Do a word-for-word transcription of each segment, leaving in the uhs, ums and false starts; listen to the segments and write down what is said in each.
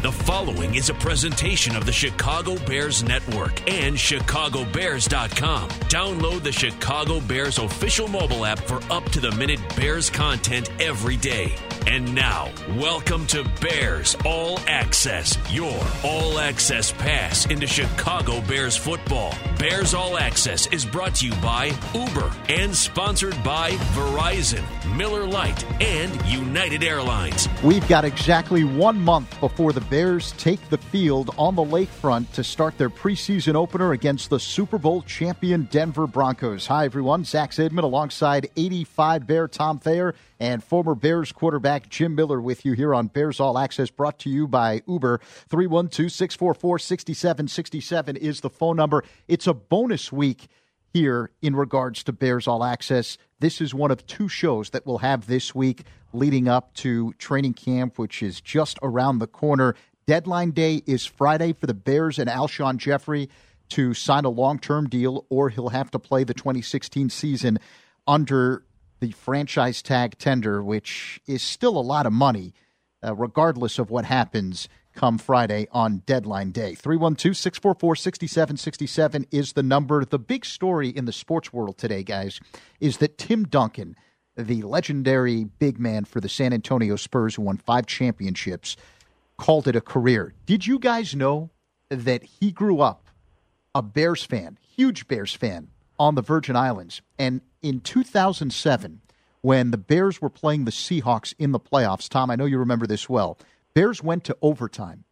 The following is a presentation of the Chicago Bears Network and Chicago Bears dot com. Download the Chicago Bears official mobile app for up-to-the-minute Bears content every day. And now, welcome to Bears All Access, your all-access pass into Chicago Bears football. Bears All Access is brought to you by Uber and sponsored by Verizon, Miller Lite, and United Airlines. We've got exactly one month before the Bears take the field on the lakefront to start their preseason opener against the Super Bowl champion Denver Broncos. Hi, everyone. Zach Zaidman alongside eighty-five Bear Tom Thayer and former Bears quarterback Jim Miller with you here on Bears All Access, brought to you by Uber. three one two, six four four, six seven six seven is the phone number. It's a bonus week here in regards to Bears All Access. This is one of two shows that we'll have this week leading up to training camp, which is just around the corner. Deadline day is Friday for the Bears and Alshon Jeffrey to sign a long-term deal, or he'll have to play the twenty sixteen season under the franchise tag tender, which is still a lot of money, uh, regardless of what happens come Friday on deadline day. three one two, six four four, six seven six seven is the number. The big story in the sports world today, guys, is that Tim Duncan, the legendary big man for the San Antonio Spurs who won five championships, called it a career. Did you guys know that he grew up a Bears fan, huge Bears fan, on the Virgin Islands? And in two thousand seven, when the Bears were playing the Seahawks in the playoffs, Tom, I know you remember this well, Bears went to overtime.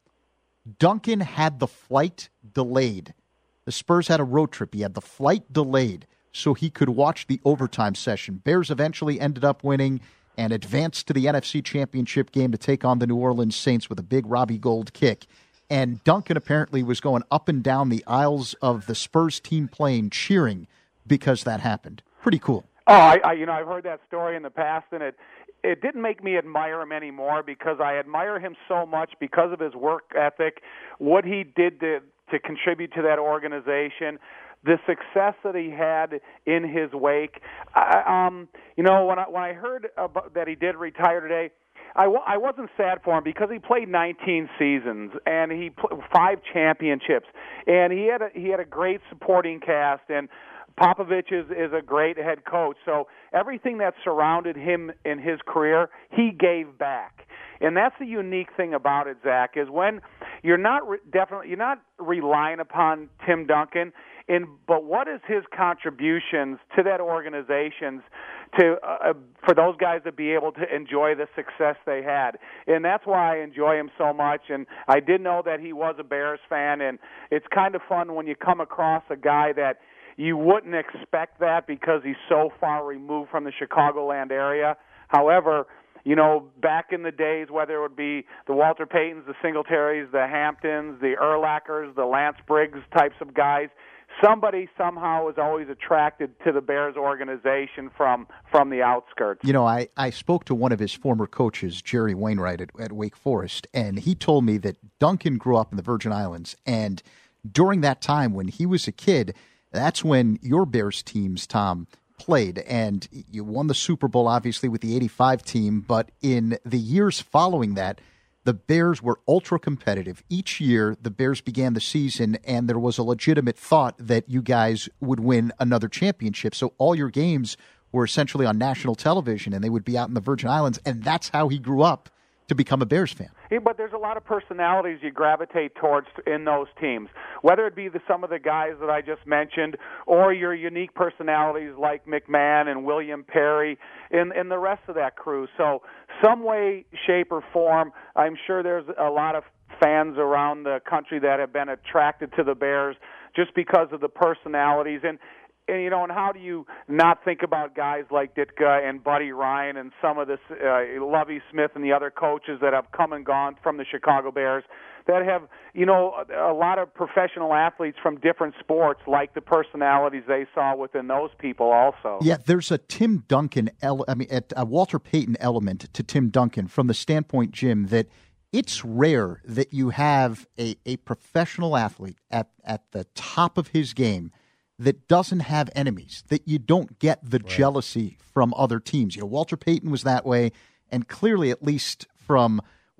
Duncan had the flight delayed. The Spurs had a road trip. He had the flight delayed so he could watch the overtime session. Bears eventually ended up winning and advanced to the N F C Championship game to take on the New Orleans Saints with a big Robbie Gould kick. And Duncan apparently was going up and down the aisles of the Spurs team plane cheering because that happened. Pretty cool. Oh, I, I you know, I've heard that story in the past, and it it didn't make me admire him anymore because I admire him so much because of his work ethic, what he did to to contribute to that organization, the success that he had in his wake. I, um, you know, when I when I heard about that he did retire today, I, w- I wasn't sad for him because he played nineteen seasons and he played five championships, and he had a, he had a great supporting cast, and Popovich is, is a great head coach. So everything that surrounded him in his career, he gave back. And that's the unique thing about it, Zach, is when you're not re- definitely you're not relying upon Tim Duncan, in but what is his contributions to that organization's to uh, for those guys to be able to enjoy the success they had. And that's why I enjoy him so much. And I did know that he was a Bears fan, and it's kind of fun when you come across a guy that you wouldn't expect that because he's so far removed from the Chicagoland area. However, you know, back in the days, whether it would be the Walter Paytons, the Singletaries, the Hamptons, the Urlachers, the Lance Briggs types of guys, somebody somehow is always attracted to the Bears organization from from the outskirts. You know, I, I spoke to one of his former coaches, Jerry Wainwright at, at Wake Forest, and he told me that Duncan grew up in the Virgin Islands, and during that time when he was a kid, that's when your Bears teams, Tom, played, and you won the Super Bowl, obviously, with the eighty-five team, but in the years following that, the Bears were ultra competitive. Each year, the Bears began the season, and there was a legitimate thought that you guys would win another championship. So all your games were essentially on national television, and they would be out in the Virgin Islands, and that's how he grew up to become a Bears fan. Yeah, but there's a lot of personalities you gravitate towards in those teams, whether it be the, some of the guys that I just mentioned or your unique personalities like McMahon and William Perry and, and the rest of that crew. So some way, shape, or form, I'm sure there's a lot of fans around the country that have been attracted to the Bears just because of the personalities. And And, you know, and how do you not think about guys like Ditka and Buddy Ryan and some of this uh, Lovie Smith and the other coaches that have come and gone from the Chicago Bears that have, you know, a lot of professional athletes from different sports, like the personalities they saw within those people also. Yeah, there's a Tim Duncan, ele- I mean, a Walter Payton element to Tim Duncan from the standpoint, Jim, that it's rare that you have a, a professional athlete at, at the top of his game that doesn't have enemies, that you don't get the right. jealousy from other teams. You know, Walter Payton was that way, and clearly, at least from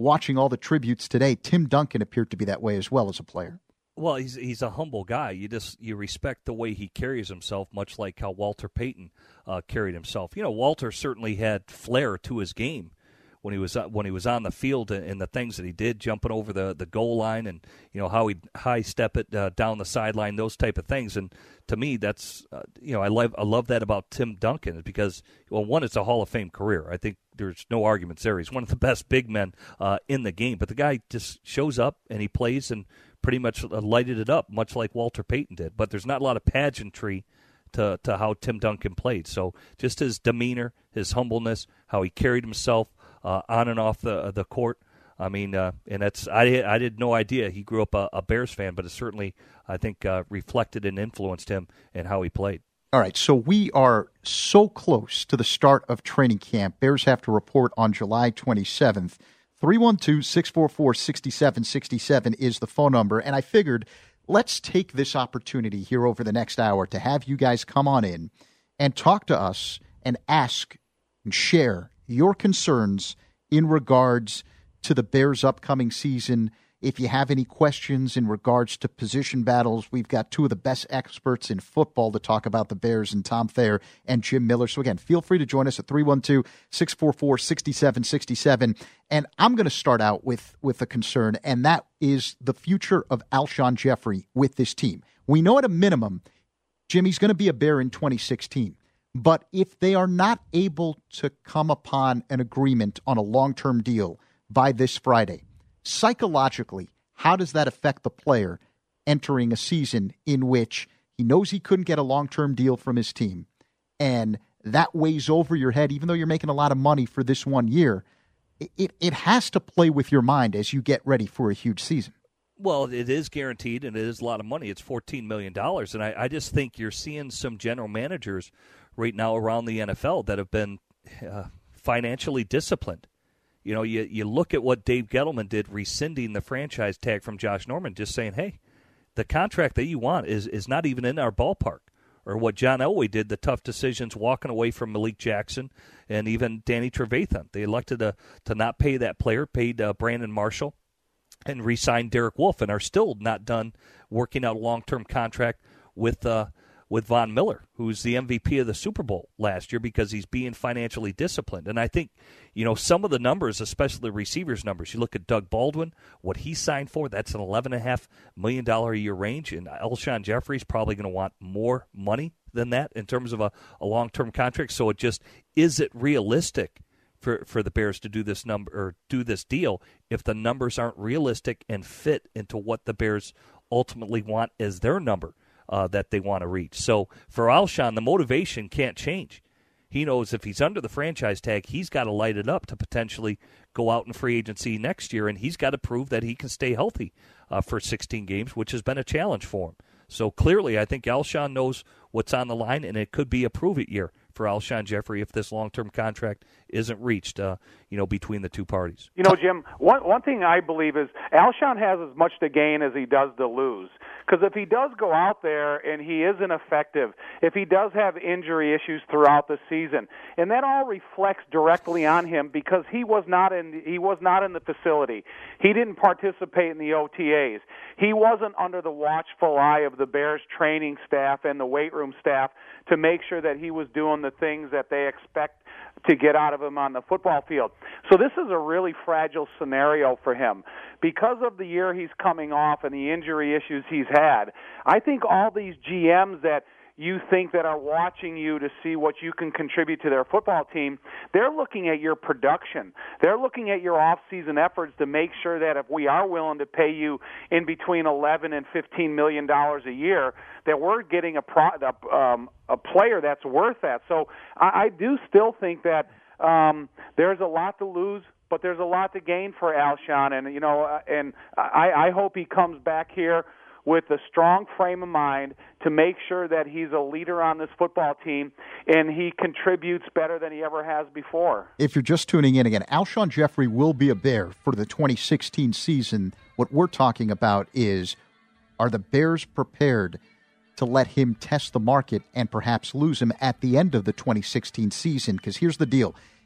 watching all the tributes today, Tim Duncan appeared to be that way as well as a player. Well, he's he's a humble guy. You just you respect the way he carries himself, much like how Walter Payton uh, carried himself. You know, Walter certainly had flair to his game when he was when he was on the field, and, and the things that he did, jumping over the, the goal line, and you know how he high step it uh, down the sideline, those type of things. And to me, that's uh, you know I love I love that about Tim Duncan, because well, one, it's a Hall of Fame career. I think there's no arguments there. He's one of the best big men uh, in the game. But the guy just shows up and he plays and pretty much lighted it up, much like Walter Payton did. But there's not a lot of pageantry to to how Tim Duncan played. So just his demeanor, his humbleness, how he carried himself uh, on and off the the court. I mean, uh, and that's I I had no idea he grew up a, a Bears fan, but it certainly, I think, uh, reflected and influenced him in how he played. All right, so we are so close to the start of training camp. Bears have to report on July twenty-seventh. three one two, six four four, six seven six seven is the phone number, and I figured let's take this opportunity here over the next hour to have you guys come on in and talk to us and ask and share your concerns in regards to the Bears' upcoming season. If you have any questions in regards to position battles, we've got two of the best experts in football to talk about the Bears, and Tom Thayer and Jim Miller. So again, feel free to join us at three one two, six four four, six seven six seven. And I'm going to start out with, with a concern, and that is the future of Alshon Jeffrey with this team. We know at a minimum, Jimmy's going to be a Bear in twenty sixteen. But if they are not able to come upon an agreement on a long-term deal by this Friday, psychologically, how does that affect the player entering a season in which he knows he couldn't get a long-term deal from his team, and that weighs over your head, even though you're making a lot of money for this one year? It, it has to play with your mind as you get ready for a huge season. Well, it is guaranteed, and it is a lot of money. It's fourteen million dollars, and I, I just think you're seeing some general managers right now around the N F L that have been uh, financially disciplined. You know, you, you look at what Dave Gettleman did, rescinding the franchise tag from Josh Norman, just saying, hey, the contract that you want is, is not even in our ballpark. Or what John Elway did, the tough decisions, walking away from Malik Jackson and even Danny Trevathan. They elected to, to not pay that player, paid uh, Brandon Marshall, and re-signed Derek Wolfe, and are still not done working out a long-term contract with uh, with Von Miller, who's the M V P of the Super Bowl last year, because he's being financially disciplined. And I think, you know, some of the numbers, especially the receivers' numbers, you look at Doug Baldwin, what he signed for, that's an eleven point five million dollars a year range, and Alshon Jeffrey's probably going to want more money than that in terms of a, a long-term contract. So it just, is it realistic for, for the Bears to do this number or do this deal if the numbers aren't realistic and fit into what the Bears ultimately want as their number uh, that they want to reach? So for Alshon, the motivation can't change. He knows if he's under the franchise tag, he's got to light it up to potentially go out in free agency next year, and he's got to prove that he can stay healthy uh, for sixteen games, which has been a challenge for him. So clearly, I think Alshon knows what's on the line, and it could be a prove-it year for Alshon Jeffrey if this long-term contract isn't reached, uh, you know, between the two parties. You know, Jim, one one thing I believe is Alshon has as much to gain as he does to lose. Because if he does go out there and he isn't effective, if he does have injury issues throughout the season, and that all reflects directly on him because he was not in he was not in the facility. He didn't participate in the O T As. He wasn't under the watchful eye of the Bears training staff and the weight room staff to make sure that he was doing the things that they expect to get out of him on the football field. So this is a really fragile scenario for him. Because of the year he's coming off and the injury issues he's had, I think all these G Ms that you think that are watching you to see what you can contribute to their football team, they're looking at your production. They're looking at your off-season efforts to make sure that if we are willing to pay you in between eleven and fifteen million dollars a year, that we're getting a pro, a, um, a player that's worth that. So I, I do still think that um, there's a lot to lose, but there's a lot to gain for Alshon, and you know, uh, and I, I hope he comes back here with a strong frame of mind to make sure that he's a leader on this football team and he contributes better than he ever has before. If you're just tuning in again, Alshon Jeffrey will be a Bear for the twenty sixteen season. What we're talking about is, are the Bears prepared to let him test the market and perhaps lose him at the end of the twenty sixteen season? Because here's the deal.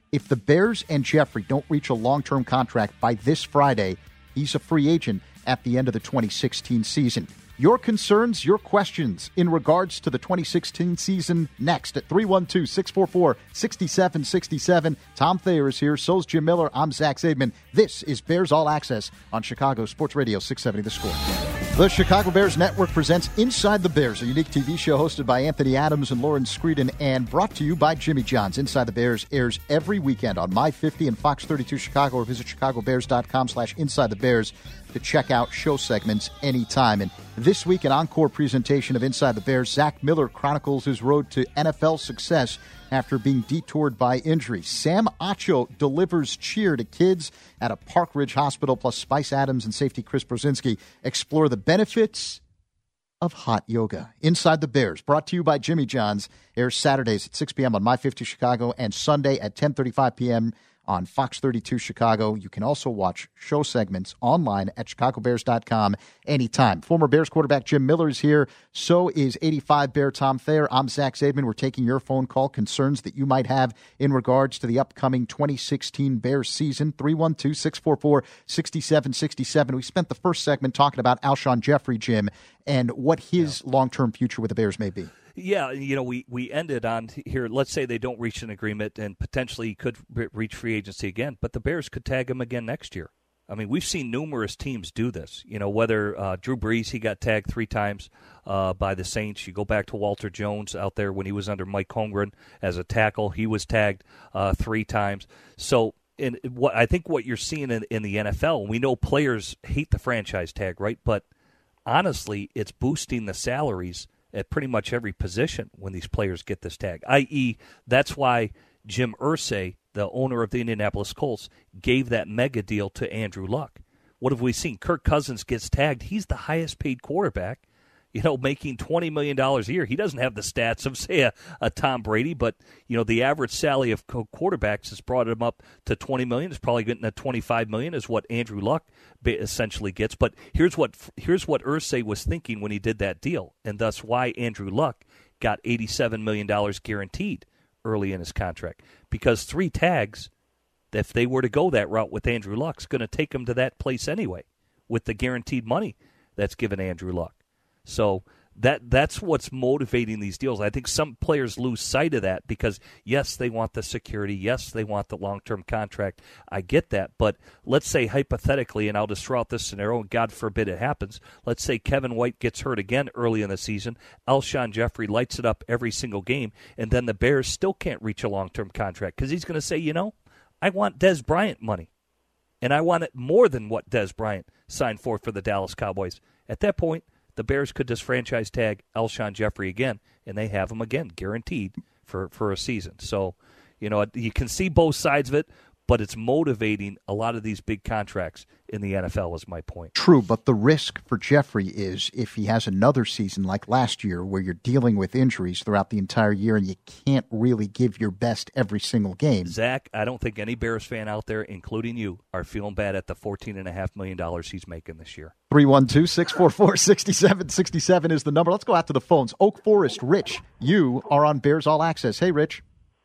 If the Bears and Jeffrey don't reach a long-term contract by this Friday, he's a free agent at the end of the twenty sixteen season. Your concerns, your questions in regards to the twenty sixteen season next at three one two, six four four, six seven six seven. Tom Thayer is here. So's Jim Miller. I'm Zach Zaidman. This is Bears All Access on Chicago Sports Radio six seventy The Score. The Chicago Bears Network presents Inside the Bears, a unique T V show hosted by Anthony Adams and Lauren Screeden and brought to you by Jimmy John's. Inside the Bears airs every weekend on My fifty and Fox thirty-two Chicago, or visit chicago bears dot com slash inside the bears to check out show segments anytime. And this week, an encore presentation of Inside the Bears, Zach Miller chronicles his road to N F L success after being detoured by injury. Sam Acho delivers cheer to kids at a Park Ridge hospital, plus Spice Adams and safety Chris Brzezinski explore the benefits of hot yoga. Inside the Bears, brought to you by Jimmy John's, airs Saturdays at six p.m. on My fifty Chicago and Sunday at ten thirty-five p.m. on Fox thirty-two Chicago. You can also watch show segments online at chicago bears dot com anytime. Former Bears quarterback Jim Miller is here. So is eighty-five Bear Tom Thayer. I'm Zach Zaidman. We're taking your phone call, concerns that you might have in regards to the upcoming twenty sixteen Bears season. three one two, six four four, six seven six seven. We spent the first segment talking about Alshon Jeffrey, Jim, and what his yeah. long-term future with the Bears may be. Yeah, you know, we, we ended on here, let's say they don't reach an agreement and potentially could reach free agency again, but the Bears could tag him again next year. I mean, we've seen numerous teams do this. You know, whether uh, Drew Brees, he got tagged three times uh, by the Saints. You go back to Walter Jones out there when he was under Mike Holmgren as a tackle. He was tagged uh, three times. So in, what I think what you're seeing in, in the N F L, we know players hate the franchise tag, right? But honestly, it's boosting the salaries at pretty much every position when these players get this tag, that is that's why Jim Irsay, the owner of the Indianapolis Colts, gave that mega deal to Andrew Luck. What have we seen? Kirk Cousins gets tagged. He's the highest paid quarterback, you know, making twenty million dollars a year. He doesn't have the stats of, say, a, a Tom Brady, but, you know, the average salary of quarterbacks has brought him up to twenty million dollars. It's probably getting to twenty-five million dollars is what Andrew Luck essentially gets. But here's what here's what Irsay was thinking when he did that deal, and thus why Andrew Luck got eighty-seven million dollars guaranteed early in his contract. Because three tags, if they were to go that route with Andrew Luck, is going to take him to that place anyway with the guaranteed money that's given Andrew Luck. So that that's what's motivating these deals. I think some players lose sight of that because, yes, they want the security. Yes, they want the long-term contract. I get that. But let's say hypothetically, and I'll just throw out this scenario, and God forbid it happens, let's say Kevin White gets hurt again early in the season, Alshon Jeffrey lights it up every single game, and then the Bears still can't reach a long-term contract because he's going to say, you know, I want Dez Bryant money, and I want it more than what Dez Bryant signed for for the Dallas Cowboys. At that point, the Bears could just franchise tag Alshon Jeffrey again, and they have him again, guaranteed for, for a season. So, you know, you can see both sides of it, but it's motivating a lot of these big contracts in the N F L is my point. True, but the risk for Jeffrey is if he has another season like last year where you're dealing with injuries throughout the entire year and you can't really give your best every single game. Zach, I don't think any Bears fan out there, including you, are feeling bad at the fourteen point five million dollars he's making this year. three one two, six four four, six seven six seven is the number. Let's go out to the phones. Oak Forest, Rich, you are on Bears All Access. Hey, Rich.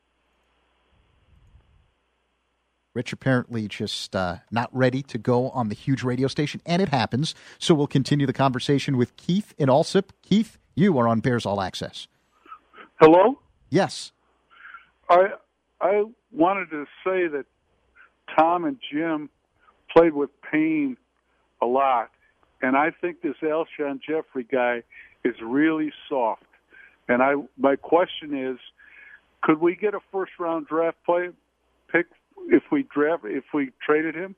Rich apparently just uh, not ready to go on the huge radio station, and it happens. So we'll continue the conversation with Keith in Alsip. Keith, you are on Bears All Access. Hello? Yes. I I wanted to say that Tom and Jim played with pain a lot, and I think this Alshon Jeffrey guy is really soft. And I my question is, could we get a first-round draft play pick if we draft if we traded him?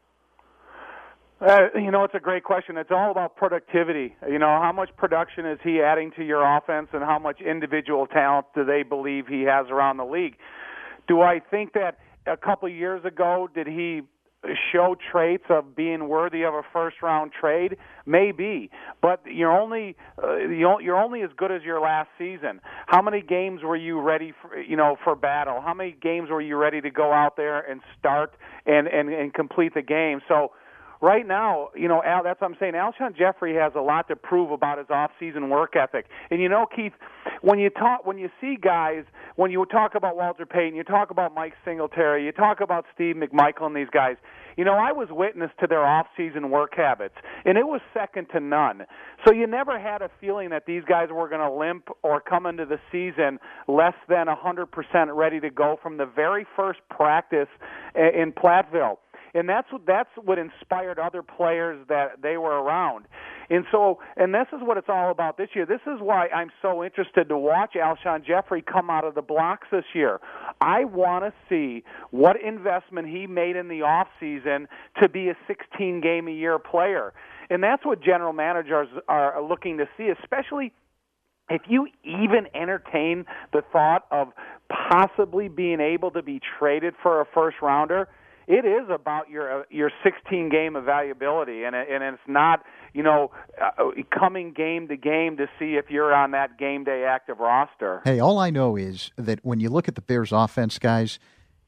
Uh, you know, it's a great question. It's all about productivity. You know, how much production is he adding to your offense, and how much individual talent do they believe he has around the league? Do I think that a couple of years ago, did he show traits of being worthy of a first-round trade? Maybe, but you're only uh, you're only as good as your last season. How many games were you ready for, you know, for battle? How many games were you ready to go out there and start and, and, and complete the game? So right now, you know, Al, that's what I'm saying. Alshon Jeffrey has a lot to prove about his off-season work ethic. And you know, Keith, when you talk, when you see guys, when you talk about Walter Payton, you talk about Mike Singletary, you talk about Steve McMichael and these guys. You know, I was witness to their off-season work habits, and it was second to none. So you never had a feeling that these guys were going to limp or come into the season less than one hundred percent ready to go from the very first practice in Platteville. And that's what that's what inspired other players that they were around. And so, and this is what it's all about this year. This is why I'm so interested to watch Alshon Jeffrey come out of the blocks this year. I want to see what investment he made in the off season to be a sixteen-game-a-year player. And that's what general managers are looking to see, especially if you even entertain the thought of possibly being able to be traded for a first-rounder. It is about your your sixteen-game evaluability, and and it's not, you know, uh, coming game to game to see if you're on that game day active roster. Hey, all I know is that when you look at the Bears' offense, guys,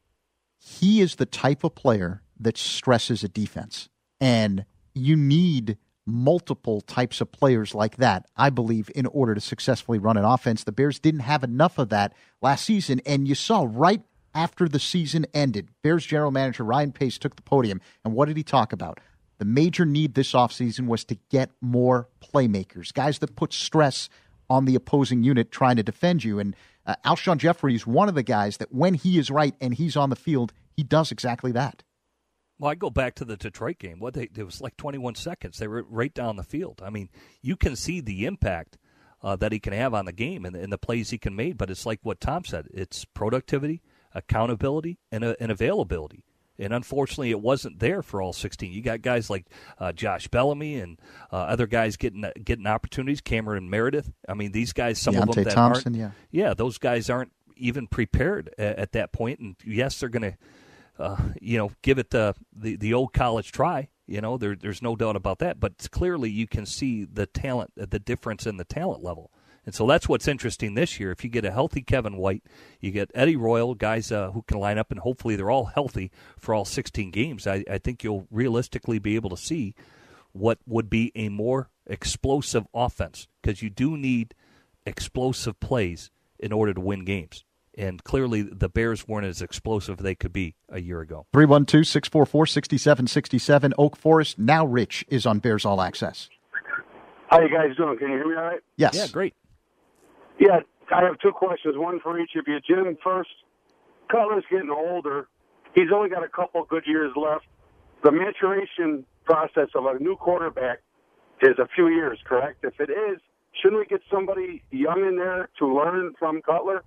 he is the type of player that stresses a defense, and you need multiple types of players like that, I believe, in order to successfully run an offense. The Bears didn't have enough of that last season, and you saw right after the season ended, Bears general manager Ryan Pace took the podium, and what did he talk about? The major need this offseason was to get more playmakers, guys that put stress on the opposing unit trying to defend you. And uh, Alshon Jeffrey is one of the guys that when he is right and he's on the field, he does exactly that. Well, I go back to the Detroit game. What they, it was like twenty-one seconds. They were right down the field. I mean, you can see the impact uh, that he can have on the game and, and the plays he can make, but it's like what Tom said. It's productivity, accountability, and, uh, and availability. And unfortunately, it wasn't there for all sixteen. You got guys like uh, Josh Bellamy and uh, other guys getting uh, getting opportunities. Cameron Meredith. I mean, these guys, some Deontay of them that Thompson, aren't. Yeah. yeah, those guys aren't even prepared at, at that point. And yes, they're going to, uh, you know, give it the, the the old college try. You know, there, there's no doubt about that. But clearly, you can see the talent, the difference in the talent level. And so that's what's interesting this year. If you get a healthy Kevin White, you get Eddie Royal, guys uh, who can line up, and hopefully they're all healthy for all sixteen games, I, I think you'll realistically be able to see what would be a more explosive offense, because you do need explosive plays in order to win games. And clearly the Bears weren't as explosive as they could be a year ago. three one two, six four four, six seven six seven, Oak Forest. Now Rich is on Bears All Access. How you guys doing? Can you hear me all right? Yes. Yeah, great. Yeah, I have two questions, one for each of you. Jim, first, Cutler's getting older. He's only got a couple good years left. The maturation process of a new quarterback is a few years, correct? If it is, shouldn't we get somebody young in there to learn from Cutler?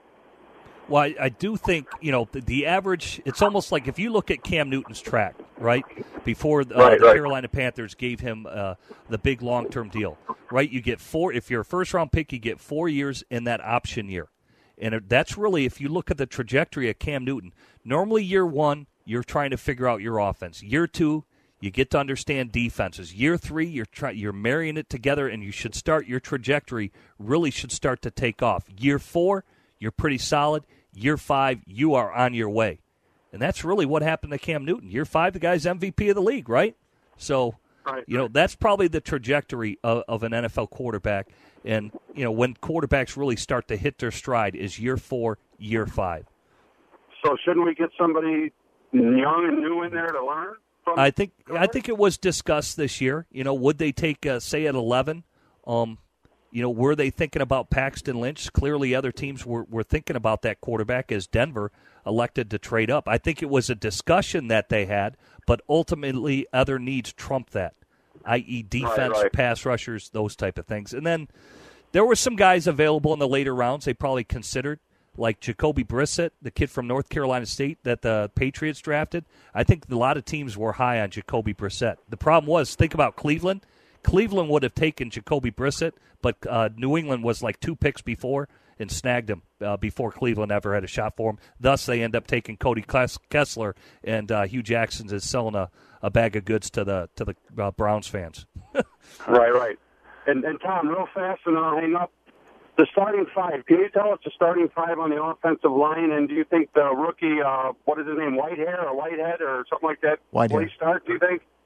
Well, I, I do think, you know, the, the average, it's almost like if you look at Cam Newton's track, right, before uh, right, the right. Carolina Panthers gave him uh, the big long-term deal, right? You get four, if you're a first-round pick, you get four years in that option year. And that's really, if you look at the trajectory of Cam Newton, normally year one, you're trying to figure out your offense. Year two, you get to understand defenses. Year three, you're try, you're marrying it together, and you should start, your trajectory really should start to take off. Year four, you're pretty solid. Year five, you are on your way. And that's really what happened to Cam Newton. Year five, the guy's M V P of the league, right? So, right, you know, right. that's probably the trajectory of, of an N F L quarterback. And, you know, when quarterbacks really start to hit their stride is year four, year five. So shouldn't we get somebody young and new in there to learn from? I think I think it was discussed this year. You know, would they take, uh, say, at eleven? Um, you know, were they thinking about Paxton Lynch? Clearly other teams were, were thinking about that quarterback as Denver elected to trade up. I think it was a discussion that they had, but ultimately other needs trumped that, that is defense, right, right. pass rushers, those type of things. And then there were some guys available in the later rounds they probably considered, like Jacoby Brissett, the kid from North Carolina State that the Patriots drafted. I think a lot of teams were high on Jacoby Brissett. The problem was, think about Cleveland. Cleveland would have taken Jacoby Brissett, but uh, New England was like two picks before and snagged him uh, before Cleveland ever had a shot for him. Thus, they end up taking Cody Kessler, and uh, Hugh Jackson is selling a, a bag of goods to the to the uh, Browns fans. right, right. And, and Tom, real fast, and I'll hang up. The starting five, can you tell us the starting five on the offensive line, and do you think the rookie, uh, what is his name, Whitehair or Whitehead or something like that, Whitehair. will he start, do you think?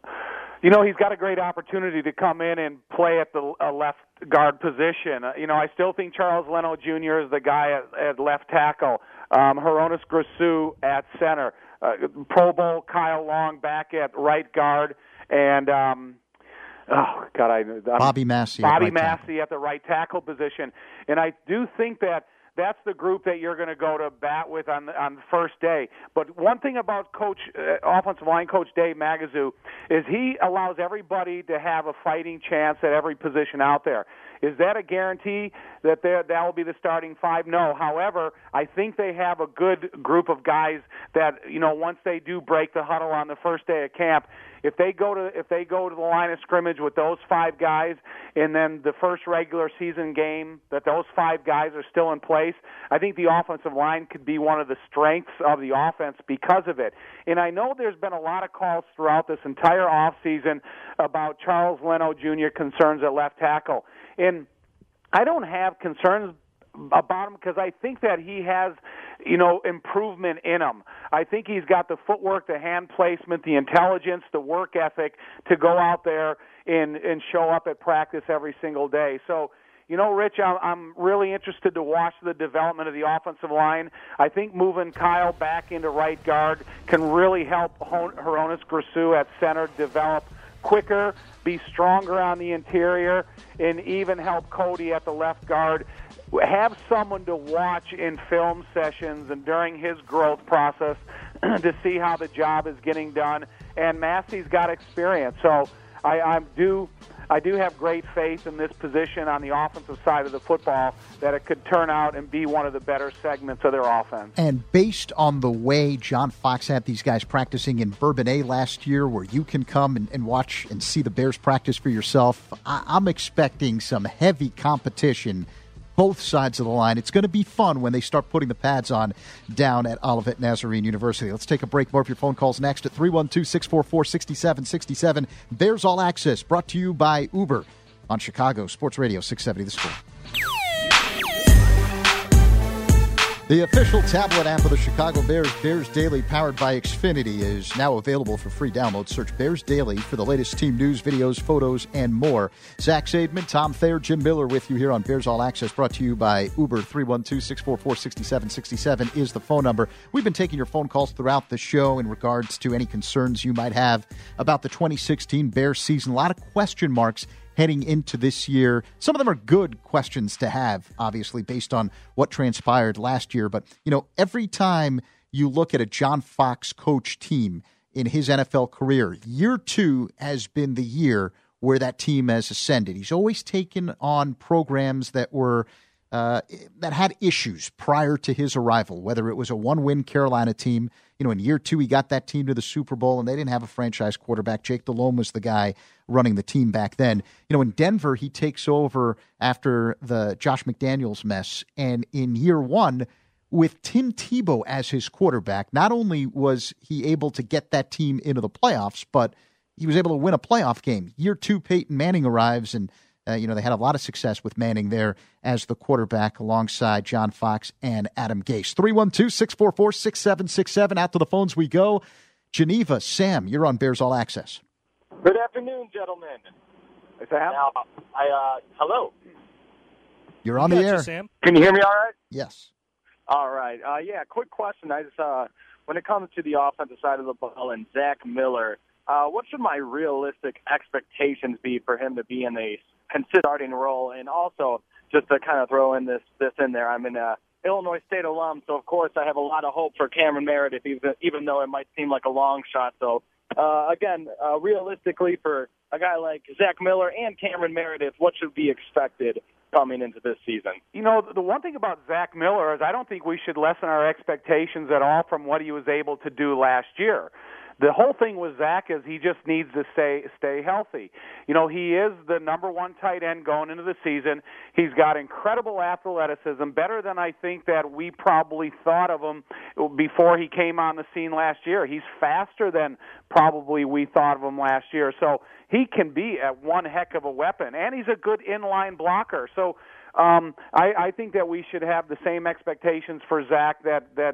You know, he's got a great opportunity to come in and play at the uh, left guard position. Uh, you know, I still think Charles Leno Junior is the guy at, at left tackle. Um, Hronis Grasu at center. Uh, Pro Bowl Kyle Long back at right guard. And, um, oh, God, I... I'm, Bobby Massey Bobby at right Massey tackle. at the right tackle position. And I do think that that's the group that you're going to go to bat with on the, on the first day. But one thing about Coach, uh, offensive line coach Dave Magazoo, is he allows everybody to have a fighting chance at every position out there. Is that a guarantee that that will be the starting five? No. However, I think they have a good group of guys that, you know, once they do break the huddle on the first day of camp, if they go to if they go to the line of scrimmage with those five guys, and then the first regular season game that those five guys are still in place, I think the offensive line could be one of the strengths of the offense because of it. And I know there's been a lot of calls throughout this entire offseason about Charles Leno Junior concerns at left tackle. And I don't have concerns about him because I think that he has, you know, improvement in him. I think he's got the footwork, the hand placement, the intelligence, the work ethic to go out there and, and show up at practice every single day. So, you know, Rich, I'm, I'm really interested to watch the development of the offensive line. I think moving Kyle back into right guard can really help Hronis Grasu at center develop quicker, be stronger on the interior, and even help Cody at the left guard have someone to watch in film sessions and during his growth process to see how the job is getting done. And Massey's got experience, so I, I do I do have great faith in this position on the offensive side of the football that it could turn out and be one of the better segments of their offense. And based on the way John Fox had these guys practicing in Bourbonnais last year, where you can come and, and watch and see the Bears practice for yourself, I, I'm expecting some heavy competition both sides of the line. It's going to be fun when they start putting the pads on down at Olivet Nazarene University. Let's take a break. More of your phone calls next at three one two, six four four, six seven six seven. Bears All Access, brought to you by Uber on Chicago Sports Radio six seventy The Score. The official tablet app of the Chicago Bears, Bears Daily, powered by Xfinity, is now available for free download. Search Bears Daily for the latest team news, videos, photos, and more. Zach Zaidman, Tom Thayer, Jim Miller with you here on Bears All Access, brought to you by Uber. three one two, six four four, six seven six seven is the phone number. We've been taking your phone calls throughout the show in regards to any concerns you might have about the twenty sixteen Bears season. A lot of question marks heading into this year. Some of them are good questions to have, obviously, based on what transpired last year. But, you know, every time you look at a John Fox coach team in his N F L career, year two has been the year where that team has ascended. He's always taken on programs that were uh, that had issues prior to his arrival, whether it was a one-win Carolina team. You know, in year two, he got that team to the Super Bowl, and they didn't have a franchise quarterback. Jake Delhomme was the guy running the team back then. You know, in Denver, he takes over after the Josh McDaniels mess. And in year one, with Tim Tebow as his quarterback, not only was he able to get that team into the playoffs, but he was able to win a playoff game. Year two, Peyton Manning arrives, and Uh, you know, they had a lot of success with Manning there as the quarterback alongside John Fox and Adam Gase. three one two, six four four, six seven six seven. Out to the phones we go. Geneva, Sam, you're on Bears All Access. Good afternoon, gentlemen. Hey, Sam. Now, I, uh, hello. You're on We the got you, air. Sam. Can you hear me all right? Yes. All right. Uh, yeah, quick question. I just, uh, when it comes to the offensive side of the ball and Zach Miller, uh, what should my realistic expectations be for him to be in a consistent starting role? And also, just to kind of throw in this this in there, I'm an uh, Illinois State alum, so of course I have a lot of hope for Cameron Meredith, even, even though it might seem like a long shot. So, uh, again, uh, realistically, for a guy like Zach Miller and Cameron Meredith, what should be expected coming into this season? You know, the one thing about Zach Miller is I don't think we should lessen our expectations at all from what he was able to do last year. The whole thing with Zach is he just needs to stay stay healthy. You know, he is the number one tight end going into the season. He's got incredible athleticism, better than I think that we probably thought of him before he came on the scene last year. He's faster than probably we thought of him last year. So he can be at one heck of a weapon, and he's a good inline blocker. So um, I, I think that we should have the same expectations for Zach that that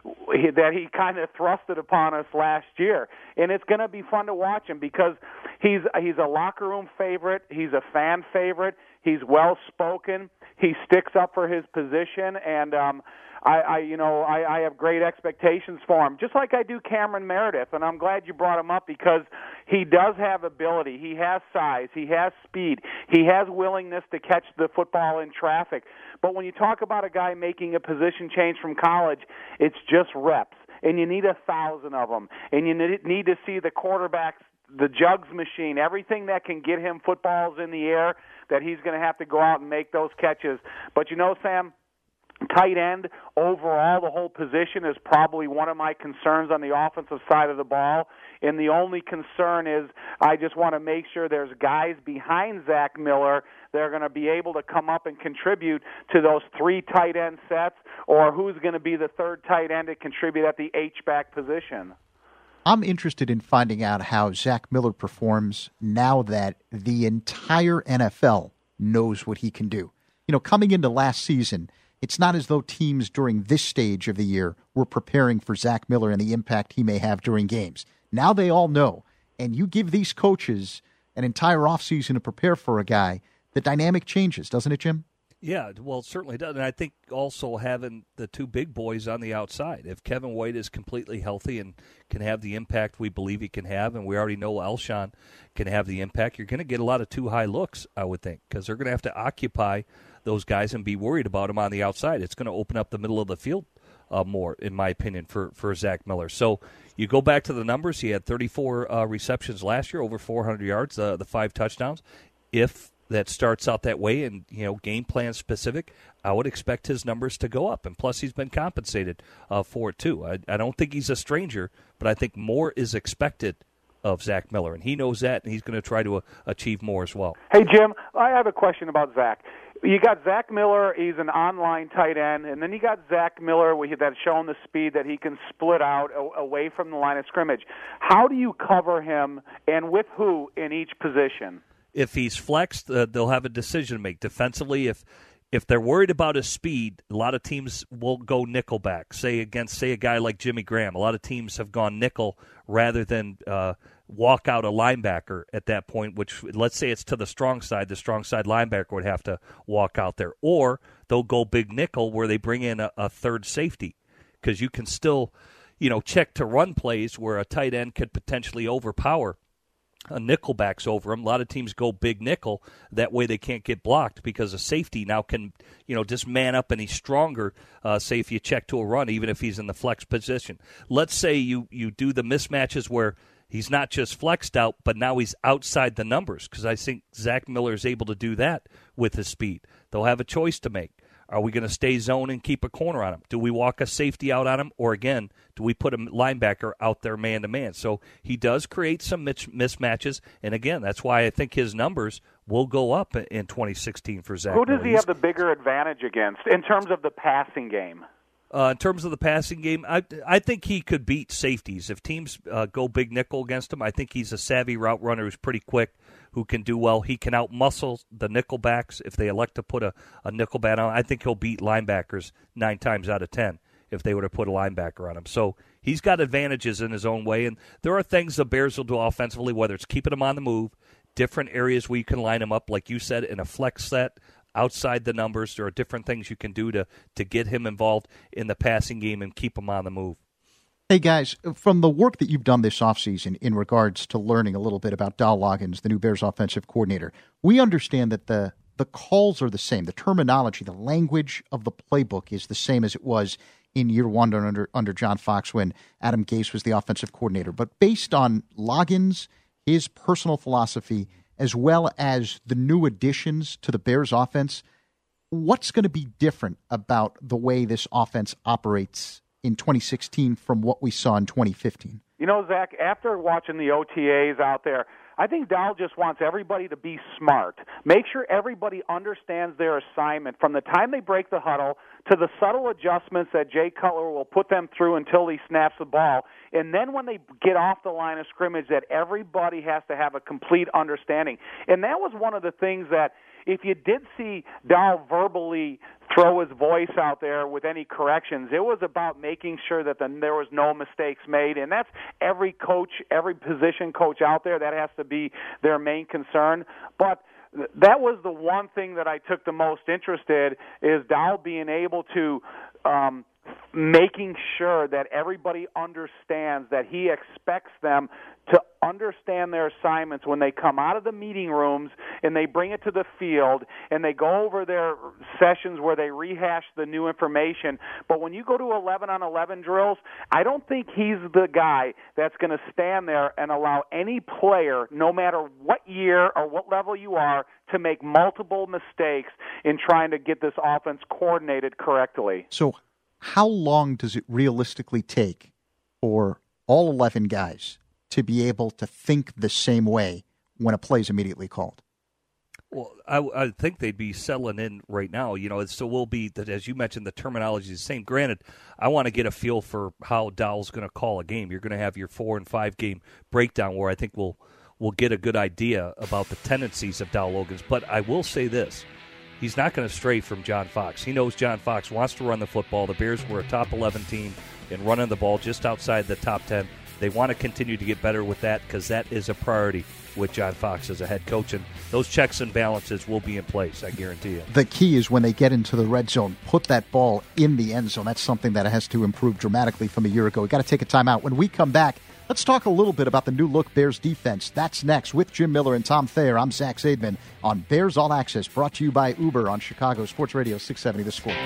that he kind of thrusted upon us last year. And it's going to be fun to watch him because he's he's a locker room favorite. He's a fan favorite. He's well-spoken. He sticks up for his position, and um, I, I, you know, I, I have great expectations for him, just like I do Cameron Meredith, and I'm glad you brought him up because he does have ability. He has size. He has speed. He has willingness to catch the football in traffic. But when you talk about a guy making a position change from college, it's just reps, and you need a thousand of them, and you need to see the quarterbacks, the jugs machine, everything that can get him footballs in the air, that he's going to have to go out and make those catches. But you know, Sam, tight end, overall, the whole position is probably one of my concerns on the offensive side of the ball. And the only concern is I just want to make sure there's guys behind Zach Miller that are going to be able to come up and contribute to those three tight end sets, or who's going to be the third tight end to contribute at the H-back position. I'm interested in finding out how Zach Miller performs now that the entire N F L knows what he can do. You know, coming into last season, it's not as though teams during this stage of the year were preparing for Zach Miller and the impact he may have during games. Now they all know, and you give these coaches an entire offseason to prepare for a guy, the dynamic changes, doesn't it, Jim? Yeah, well, it certainly does. And I think also having the two big boys on the outside. If Kevin White is completely healthy and can have the impact we believe he can have, and we already know Alshon can have the impact, you're going to get a lot of two high looks, I would think, because they're going to have to occupy those guys and be worried about them on the outside. It's going to open up the middle of the field uh, more, in my opinion, for, for Zach Miller. So you go back to the numbers. He had thirty-four uh, receptions last year, over four hundred yards, uh, the five touchdowns. If that starts out that way and, you know, game plan specific, I would expect his numbers to go up. And plus, he's been compensated uh, for it, too. I, I don't think he's a stranger, but I think more is expected of Zach Miller. And he knows that, and he's going to try to uh, achieve more as well. Hey, Jim, I have a question about Zach. You got Zach Miller, he's an online tight end, and then you got Zach Miller that's shown the speed that he can split out away from the line of scrimmage. How do you cover him, and with who in each position? If he's flexed, uh, they'll have a decision to make. Defensively, if if they're worried about his speed, a lot of teams will go nickel back. Say against, say, a guy like Jimmy Graham. A lot of teams have gone nickel rather than uh, walk out a linebacker at that point, which, let's say it's to the strong side. The strong side linebacker would have to walk out there. Or they'll go big nickel where they bring in a, a third safety, because you can still, you know, check to run plays where a tight end could potentially overpower a nickelback's over him. A lot of teams go big nickel. That way they can't get blocked because a safety now can, you know, just man up and he's stronger, uh, say if you check to a run, even if he's in the flex position. Let's say you, you do the mismatches where he's not just flexed out, but now he's outside the numbers, because I think Zach Miller is able to do that with his speed. They'll have a choice to make. Are we going to stay zone and keep a corner on him? Do we walk a safety out on him? Or, again, do we put a linebacker out there man-to-man? So he does create some mismatches. And, again, that's why I think his numbers will go up in twenty sixteen for Zach Who does Miller. he have the bigger advantage against in terms of the passing game? Uh, in terms of the passing game, I, I think he could beat safeties. If teams uh, go big nickel against him, I think he's a savvy route runner who's pretty quick, who can do well. He can out-muscle the nickelbacks if they elect to put a, a nickelback on. I think he'll beat linebackers nine times out of ten if they were to put a linebacker on him. So he's got advantages in his own way, and there are things the Bears will do offensively, whether it's keeping him on the move, different areas where you can line him up, like you said, in a flex set, outside the numbers. There are different things you can do to, to get him involved in the passing game and keep him on the move. Hey, guys, from the work that you've done this offseason in regards to learning a little bit about Dowell Loggins, the new Bears offensive coordinator, we understand that the, the calls are the same. The terminology, the language of the playbook is the same as it was in year one under, under John Fox when Adam Gase was the offensive coordinator. But based on Loggins, his personal philosophy, as well as the new additions to the Bears offense, what's going to be different about the way this offense operates in twenty sixteen from what we saw in twenty fifteen? You know, Zach, after watching the O T As out there, I think Dowell just wants everybody to be smart. Make sure everybody understands their assignment from the time they break the huddle to the subtle adjustments that Jay Cutler will put them through until he snaps the ball. And then when they get off the line of scrimmage, that everybody has to have a complete understanding. And that was one of the things that, if you did see Dowell verbally throw his voice out there with any corrections. It was about making sure that the, there was no mistakes made, and that's every coach, every position coach out there. That has to be their main concern. But that was the one thing that I took the most interest in, is Dow being able to um, making sure that everybody understands that he expects them to understand their assignments when they come out of the meeting rooms and they bring it to the field and they go over their sessions where they rehash the new information. But when you go to eleven on eleven drills, I don't think he's the guy that's going to stand there and allow any player, no matter what year or what level you are, to make multiple mistakes in trying to get this offense coordinated correctly. So how long does it realistically take for all eleven guys to be able to think the same way when a play is immediately called? Well, I, I think they'd be settling in right now. You know, so we'll be, that, as you mentioned, the terminology is the same. Granted, I want to get a feel for how Dowell's going to call a game. You're going to have your four and five game breakdown where I think we'll we'll get a good idea about the tendencies of Dowell Loggains. But I will say this. He's not going to stray from John Fox. He knows John Fox wants to run the football. The Bears were a top eleven team in running the ball just outside the top ten. They want to continue to get better with that because that is a priority with John Fox as a head coach. And those checks and balances will be in place, I guarantee you. The key is when they get into the red zone, put that ball in the end zone. That's something that has to improve dramatically from a year ago. We've got to take a timeout. When we come back, let's talk a little bit about the new look Bears defense. That's next with Jim Miller and Tom Thayer. I'm Zach Zaidman on Bears All Access, brought to you by Uber on Chicago Sports Radio six seventy The Score.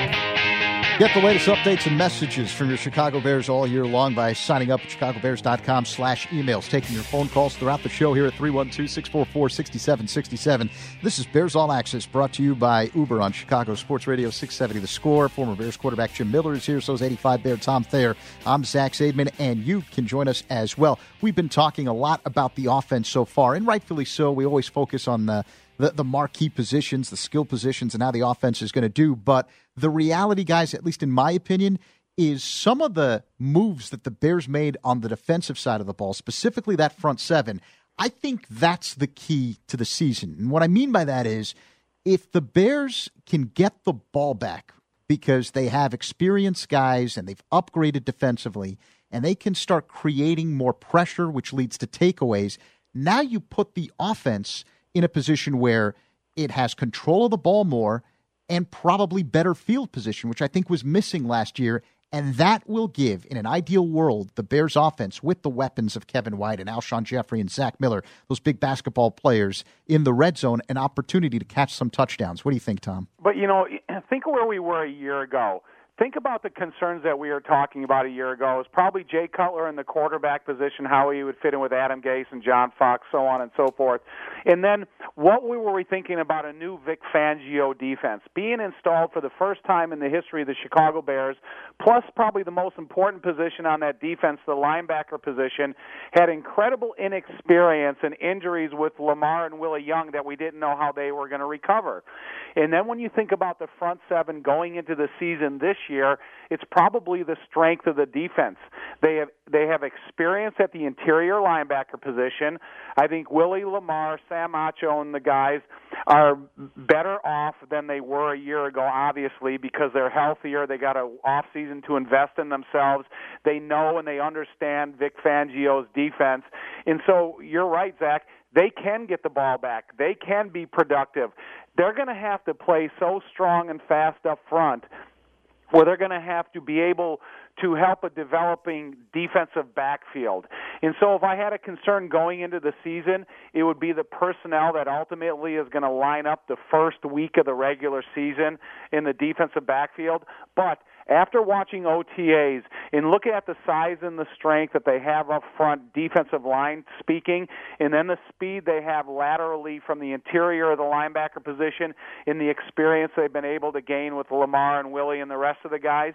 Get the latest updates and messages from your Chicago Bears all year long by signing up at chicago bears dot com slash emails, taking your phone calls throughout the show here at three one two, six four four, six seven six seven. This is Bears All Access, brought to you by Uber on Chicago Sports Radio six seventy The Score. Former Bears quarterback Jim Miller is here, so is eighty-five Bear Tom Thayer. I'm Zach Zaidman, and you can join us as well. We've been talking a lot about the offense so far, and rightfully so. We always focus on the The, the marquee positions, the skill positions, and how the offense is going to do. But the reality, guys, at least in my opinion, is some of the moves that the Bears made on the defensive side of the ball, specifically that front seven, I think that's the key to the season. And what I mean by that is if the Bears can get the ball back because they have experienced guys and they've upgraded defensively and they can start creating more pressure, which leads to takeaways, now you put the offense in a position where it has control of the ball more and probably better field position, which I think was missing last year. And that will give, in an ideal world, the Bears offense with the weapons of Kevin White and Alshon Jeffrey and Zach Miller, those big basketball players in the red zone, an opportunity to catch some touchdowns. What do you think, Tom? But, you know, think of where we were a year ago. Think about the concerns that we were talking about a year ago. It was probably Jay Cutler in the quarterback position, how he would fit in with Adam Gase and John Fox, so on and so forth. And then what were we thinking about a new Vic Fangio defense being installed for the first time in the history of the Chicago Bears, plus probably the most important position on that defense, the linebacker position, had incredible inexperience and injuries with Lamar and Willie Young that we didn't know how they were going to recover. And then when you think about the front seven going into the season this year, it's probably the strength of the defense. They have they have experience at the interior linebacker position. I think Willie, Lamar, Sam Acho, and the guys are better off than they were a year ago, obviously, because they're healthier. They got an off season to invest in themselves. They know and they understand Vic Fangio's defense. And so you're right, Zach. They can get the ball back. They can be productive. They're going to have to play so strong and fast up front where they're going to have to be able to help a developing defensive backfield. And so if I had a concern going into the season, it would be the personnel that ultimately is going to line up the first week of the regular season in the defensive backfield. But after watching O T As and looking at the size and the strength that they have up front, defensive line speaking, and then the speed they have laterally from the interior of the linebacker position and the experience they've been able to gain with Lamar and Willie and the rest of the guys,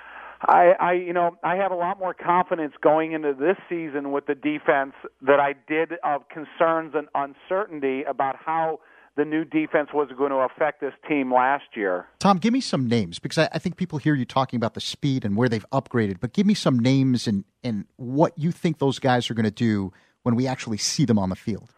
I, I, you know, I have a lot more confidence going into this season with the defense that I did of concerns and uncertainty about how the new defense was going to affect this team last year. Tom, give me some names, because I, I think people hear you talking about the speed and where they've upgraded, but give me some names and, and what you think those guys are going to do when we actually see them on the field.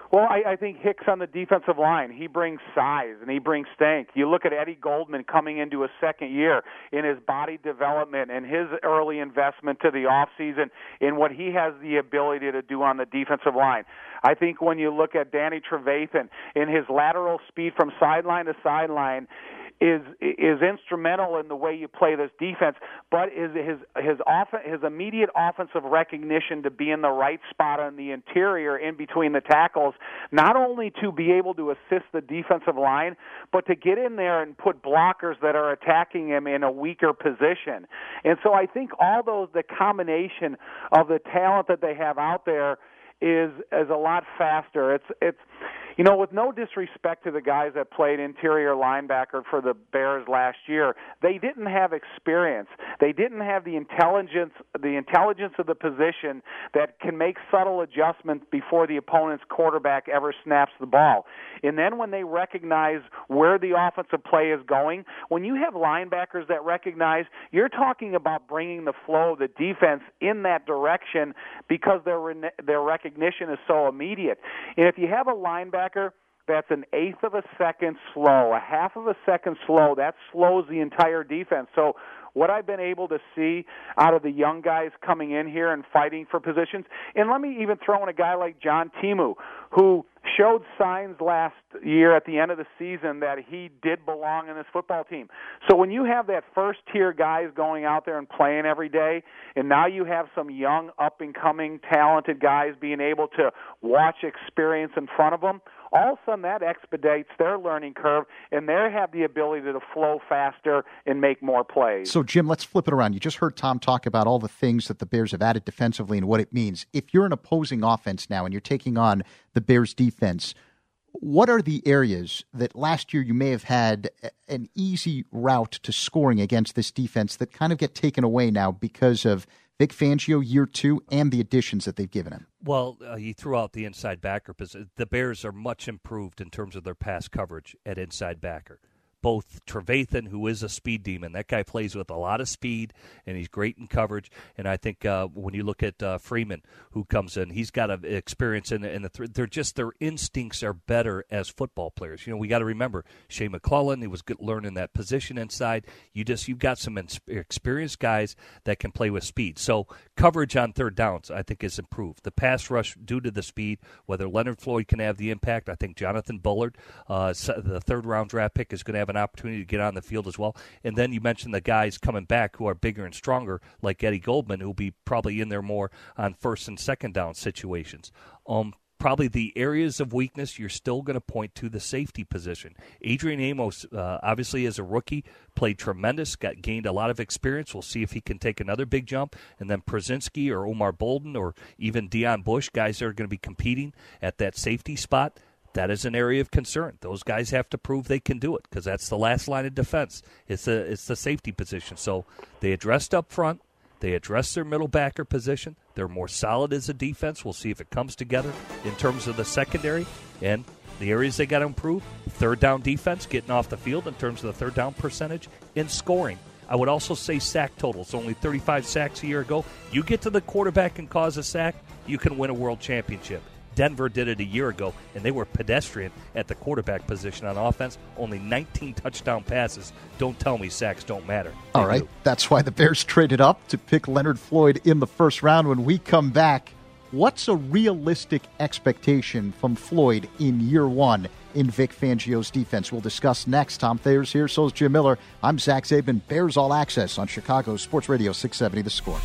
Well, I, I think Hicks on the defensive line, he brings size and he brings strength. You look at Eddie Goldman coming into a second year in his body development and his early investment to the offseason in what he has the ability to do on the defensive line. I think when you look at Danny Trevathan in his lateral speed from sideline to sideline, is is instrumental in the way you play this defense, but is his his off, his immediate offensive recognition to be in the right spot on the interior in between the tackles, not only to be able to assist the defensive line, but to get in there and put blockers that are attacking him in a weaker position. And so I think all those, the combination of the talent that they have out there is is a lot faster. It's it's you know, with no disrespect to the guys that played interior linebacker for the Bears last year, they didn't have experience. They didn't have the intelligence the intelligence of the position that can make subtle adjustments before the opponent's quarterback ever snaps the ball. And then when they recognize where the offensive play is going, when you have linebackers that recognize, you're talking about bringing the flow of the defense in that direction because their their recognition is so immediate. And if you have a linebacker that's an eighth of a second slow, a half of a second slow, that slows the entire defense. So what I've been able to see out of the young guys coming in here and fighting for positions, and let me even throw in a guy like John Timu, who showed signs last year at the end of the season that he did belong in this football team. So when you have that first-tier guys going out there and playing every day, and now you have some young, up-and-coming, talented guys being able to watch experience in front of them, all of a sudden that expedites their learning curve, and they have the ability to flow faster and make more plays. So, Jim, let's flip it around. You just heard Tom talk about all the things that the Bears have added defensively and what it means. If you're an opposing offense now and you're taking on the Bears defense, what are the areas that last year you may have had an easy route to scoring against this defense that kind of get taken away now because of Vic Fangio year two and the additions that they've given him? Well, uh, he threw out the inside backer position. The Bears are much improved in terms of their pass coverage at inside backer. Both Trevathan, who is a speed demon, that guy plays with a lot of speed, and he's great in coverage. And I think uh, when you look at uh, Freeman, who comes in, he's got a experience in the, in the th- they're just their instincts are better as football players. You know, we got to remember Shea McClellan, he was good learning that position inside. You just you've got some ins- experienced guys that can play with speed. So coverage on third downs, I think, is improved. The pass rush due to the speed, whether Leonard Floyd can have the impact, I think Jonathan Bullard, uh, the third round draft pick, is going to have an opportunity to get on the field as well. And then you mentioned the guys coming back who are bigger and stronger, like Eddie Goldman, who will be probably in there more on first and second down situations. Um, probably the areas of weakness, you're still going to point to the safety position. Adrian Amos, uh, obviously as a rookie, played tremendous, got gained a lot of experience. We'll see if he can take another big jump. And then Przinski or Omar Bolden or even Deion Bush, guys that are going to be competing at that safety spot, that is an area of concern. Those guys have to prove they can do it because that's the last line of defense. It's the, it's the safety position. So they addressed up front. They addressed their middle backer position. They're more solid as a defense. We'll see if it comes together in terms of the secondary. And the areas they got to improve, third down defense, getting off the field in terms of the third down percentage, and scoring. I would also say sack totals. Only thirty-five sacks a year ago. You get to the quarterback and cause a sack, you can win a world championship. Denver did it a year ago, and they were pedestrian at the quarterback position on offense. Only nineteen touchdown passes. Don't tell me sacks don't matter. They All right. do. That's why the Bears traded up to pick Leonard Floyd in the first round. When we come back, what's a realistic expectation from Floyd in year one in Vic Fangio's defense? We'll discuss next. Tom Thayer's here. So is Jim Miller. I'm Zach Zabin. Bears All Access on Chicago Sports Radio six seventy The Score.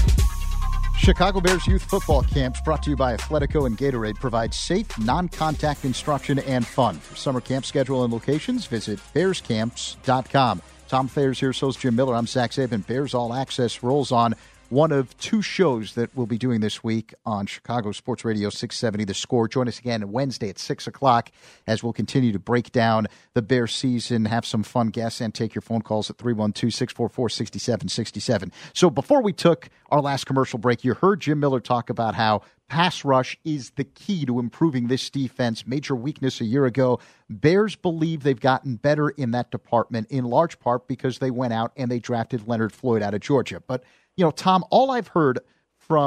Chicago Bears youth football camps, brought to you by Athletico and Gatorade, provide safe, non-contact instruction and fun. For summer camp schedule and locations, visit bears camps dot com. Tom Thayer's here, so is Jim Miller. I'm Zach Zabin. Bears All Access rolls on. One of two shows that we'll be doing this week on Chicago Sports Radio six seventy The Score. Join us again Wednesday at six o'clock as we'll continue to break down the Bears season, have some fun guests, and take your phone calls at three one two, six four four, six seven six seven. So before we took our last commercial break, you heard Jim Miller talk about how pass rush is the key to improving this defense. Major weakness a year ago. Bears believe they've gotten better in that department, in large part because they went out and they drafted Leonard Floyd out of Georgia. But you know, Tom, all I've heard from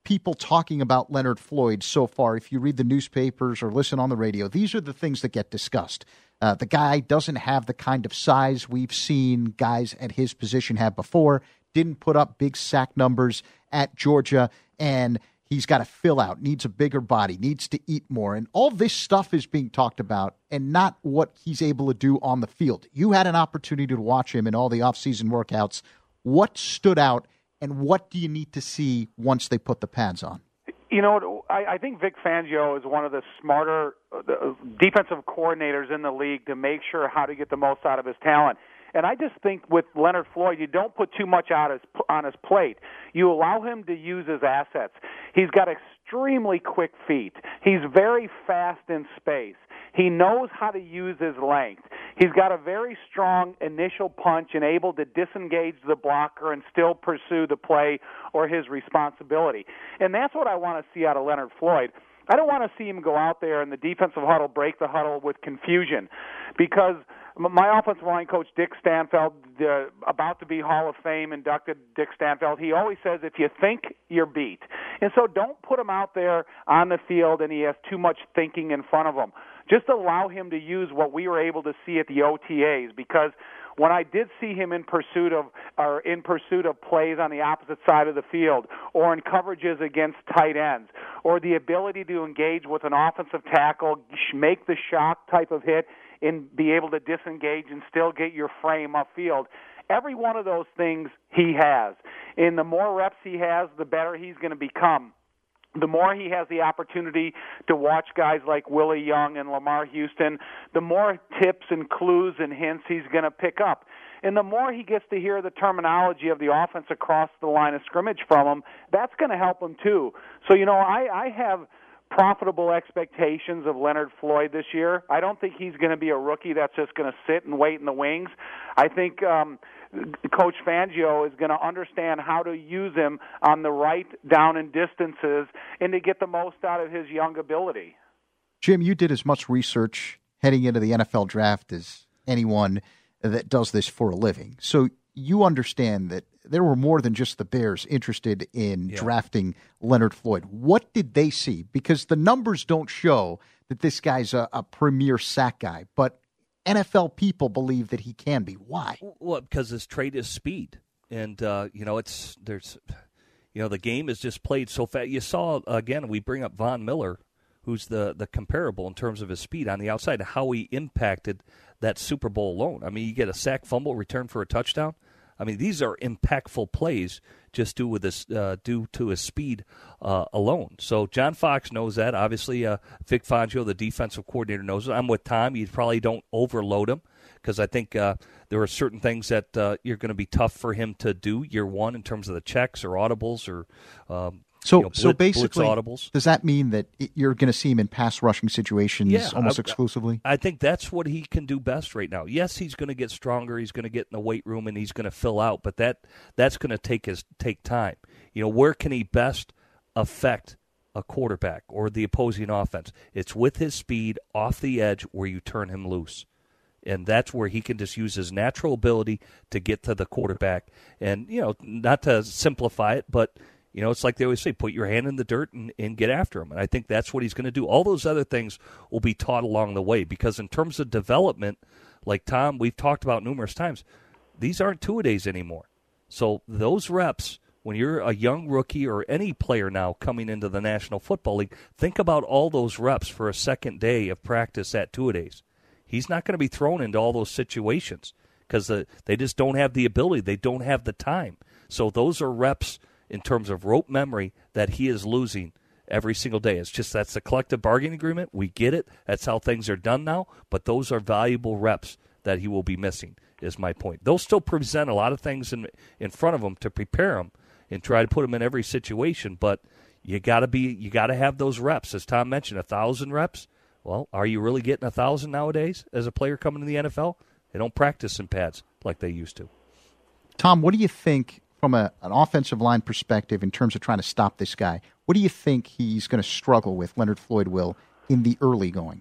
people talking about Leonard Floyd so far, if you read the newspapers or listen on the radio, these are the things that get discussed. Uh, the guy doesn't have the kind of size we've seen guys at his position have before, didn't put up big sack numbers at Georgia, and he's got to fill out, needs a bigger body, needs to eat more. And all this stuff is being talked about and not what he's able to do on the field. You had an opportunity to watch him in all the offseason workouts. What stood out, and what do you need to see once they put the pads on? You know, I, I think Vic Fangio is one of the smarter uh, defensive coordinators in the league to make sure how to get the most out of his talent. And I just think with Leonard Floyd, you don't put too much out his, on his plate. You allow him to use his assets. He's got extremely quick feet. He's very fast in space. He knows how to use his length. He's got a very strong initial punch and able to disengage the blocker and still pursue the play or his responsibility. And that's what I want to see out of Leonard Floyd. I don't want to see him go out there in the defensive huddle, break the huddle with confusion, because my offensive line coach, Dick Stanfeld, uh, about to be Hall of Fame inducted Dick Stanfeld, he always says, if you think, you're beat. And so don't put him out there on the field and he has too much thinking in front of him. Just allow him to use what we were able to see at the O T As, because when I did see him in pursuit of or in pursuit of plays on the opposite side of the field, or in coverages against tight ends, or the ability to engage with an offensive tackle, make the shock type of hit, and be able to disengage and still get your frame upfield. Every one of those things he has. And the more reps he has, the better he's going to become. The more he has the opportunity to watch guys like Willie Young and Lamar Houston, the more tips and clues and hints he's going to pick up. And the more he gets to hear the terminology of the offense across the line of scrimmage from him, that's going to help him too. So, you know, I, I have profitable expectations of Leonard Floyd this year. I don't think he's going to be a rookie that's just going to sit and wait in the wings. I think um, Coach Fangio is going to understand how to use him on the right down and distances and to get the most out of his young ability. Jim, you did as much research heading into the N F L draft as anyone that does this for a living. So you understand that there were more than just the Bears interested in yeah. drafting Leonard Floyd. What did they see? Because the numbers don't show that this guy's a, a premier sack guy, but N F L people believe that he can be. Why? Well, because his trait is speed. And, uh, you know, it's there's, you know, the game is just played so fast. You saw, again, we bring up Von Miller, who's the, the comparable in terms of his speed on the outside, how he impacted that Super Bowl alone. I mean, you get a sack, fumble, return for a touchdown. I mean, these are impactful plays just due with this, uh, due to his speed uh, alone. So John Fox knows that. Obviously, uh, Vic Fangio, the defensive coordinator, knows it. I'm with Tom. You probably don't overload him, because I think uh, there are certain things that uh, you're going to be tough for him to do year one in terms of the checks or audibles or um, So, you know, so blitz, basically, blitz audibles. Does that mean that you're going to see him in pass rushing situations yeah, almost I, exclusively? I think that's what he can do best right now. Yes, he's going to get stronger. He's going to get in the weight room and he's going to fill out, but that that's going to take his take time. You know, where can he best affect a quarterback or the opposing offense? It's with his speed off the edge where you turn him loose. And that's where he can just use his natural ability to get to the quarterback. And, you know, not to simplify it, but you know, it's like they always say, put your hand in the dirt and, and get after him. And I think that's what he's going to do. All those other things will be taught along the way, because in terms of development, like Tom, we've talked about numerous times, these aren't two-a-days anymore. So those reps, when you're a young rookie or any player now coming into the National Football League, think about all those reps for a second day of practice at two-a-days. He's not going to be thrown into all those situations because the, they just don't have the ability. They don't have the time. So those are reps in terms of rope memory that he is losing every single day. It's just that's the collective bargaining agreement. We get it. That's how things are done now. But those are valuable reps that he will be missing, is my point. They'll still present a lot of things in in front of him to prepare him and try to put him in every situation. But you got to be you got to have those reps. As Tom mentioned, a thousand reps. Well, are you really getting a thousand nowadays as a player coming to the N F L? They don't practice in pads like they used to. Tom, what do you think from a, an offensive line perspective in terms of trying to stop this guy? What do you think he's going to struggle with, Leonard Floyd will, in the early going?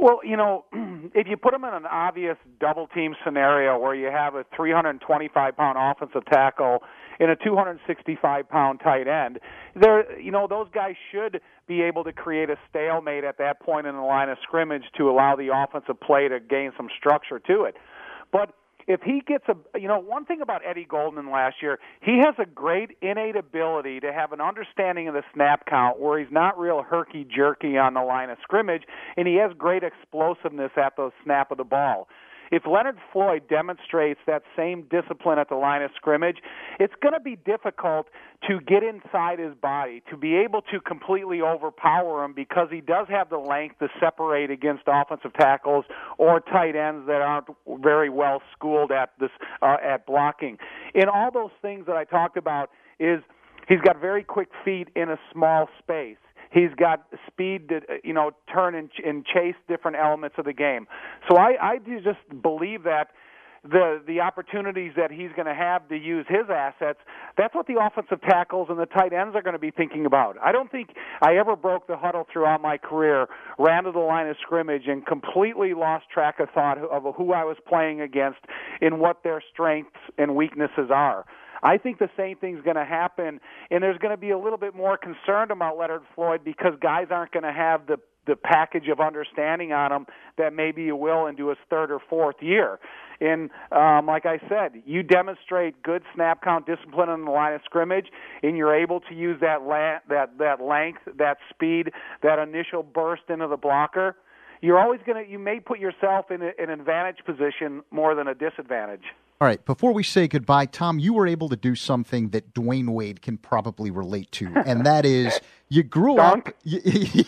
Well, you know, if you put them in an obvious double team scenario where you have a three hundred twenty-five pound offensive tackle and a two hundred sixty-five pound tight end, there, you know, those guys should be able to create a stalemate at that point in the line of scrimmage to allow the offensive play to gain some structure to it. But if he gets a, you know, one thing about Eddie Goldman last year, he has a great innate ability to have an understanding of the snap count where he's not real herky-jerky on the line of scrimmage, and he has great explosiveness at the snap of the ball. If Leonard Floyd demonstrates that same discipline at the line of scrimmage, it's going to be difficult to get inside his body, to be able to completely overpower him because he does have the length to separate against offensive tackles or tight ends that aren't very well schooled at this uh, at blocking. In all those things that I talked about is he's got very quick feet in a small space. He's got speed to, you know, turn and, and chase different elements of the game. So I, I do just believe that the the opportunities that he's going to have to use his assets, that's what the offensive tackles and the tight ends are going to be thinking about. I don't think I ever broke the huddle throughout my career, ran to the line of scrimmage, and completely lost track of thought of who I was playing against and what their strengths and weaknesses are. I think the same thing's going to happen, and there's going to be a little bit more concern about Leonard Floyd because guys aren't going to have the the package of understanding on him that maybe you will into his third or fourth year. And um, like I said, you demonstrate good snap count discipline on the line of scrimmage, and you're able to use that la- that that length, that speed, that initial burst into the blocker. You're always going to you may put yourself in a, an advantage position more than a disadvantage. All right, before we say goodbye, Tom, you were able to do something that Dwayne Wade can probably relate to, and that is you grew Dunk. up, you,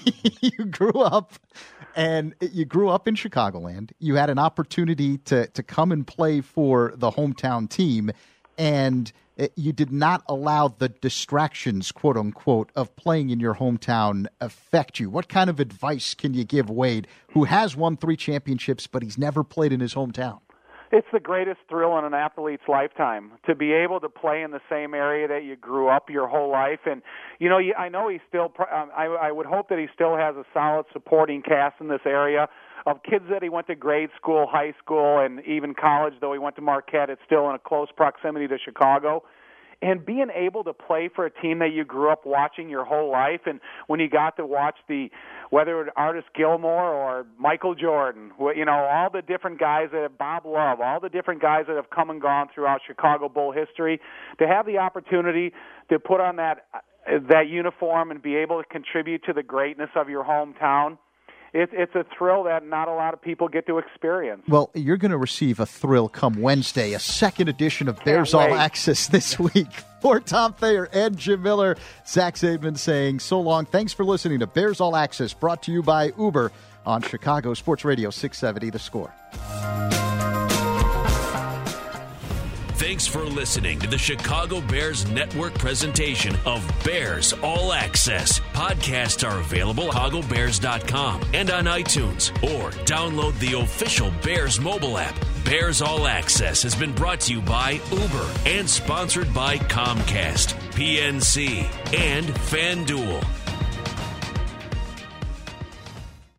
you grew up, and you grew up in Chicagoland. You had an opportunity to to come and play for the hometown team, and you did not allow the distractions, quote unquote, of playing in your hometown affect you. What kind of advice can you give Wade, who has won three championships, but he's never played in his hometown? It's the greatest thrill in an athlete's lifetime to be able to play in the same area that you grew up your whole life. And, you know, I know he still, um, I, I would hope that he still has a solid supporting cast in this area of kids that he went to grade school, high school, and even college, though he went to Marquette. It's still in a close proximity to Chicago. And being able to play for a team that you grew up watching your whole life, and when you got to watch the, whether it was Artis Gilmore or Michael Jordan, you know, all the different guys that have, Bob Love, all the different guys that have come and gone throughout Chicago Bull history, to have the opportunity to put on that that uniform and be able to contribute to the greatness of your hometown, It's it's a thrill that not a lot of people get to experience. Well, you're going to receive a thrill come Wednesday, a second edition of Bears All Access this week. For Tom Thayer and Jim Miller, Zach Zaidman saying so long. Thanks for listening to Bears All Access, brought to you by Uber on Chicago Sports Radio six seventy The Score. Thanks for listening to the Chicago Bears Network presentation of Bears All Access. Podcasts are available at chicago bears dot com and on iTunes, or download the official Bears mobile app. Bears All Access has been brought to you by Uber and sponsored by Comcast, P N C, and FanDuel.